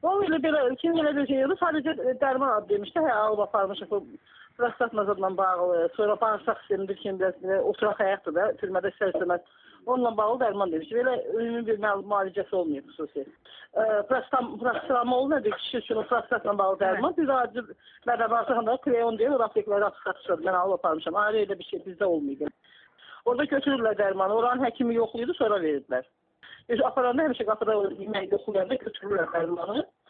O elə belə, kim elə bir şey yoxdur, sadəcə dərman adı demişdi, hə, alıb aparmışıq bu prostat nazarla bağlı, sonra bağırsaq sistemidir ki, oturaq həyatdır da, türmədə istər-istəməz. Onunla bağlı dərman demişdi. Belə ümumi bir müalicəsi olmayıb xüsusi. Prostamol nədir? Kişi üçün o prostatla bağlı dərman. Bir də acı mədə bağırsaqında kreon deyil, o raplikləri atışlatışdır. Mən alıb aparmışam. Ayrı elə bir şey bizdə olmayıb. Orada götürürlər dərmanı. Oranın həkimi yoxlaydı, sonra verirlər. Aparanda həmişə qapıda yemək yoxlayanda götürürlər dərmanı.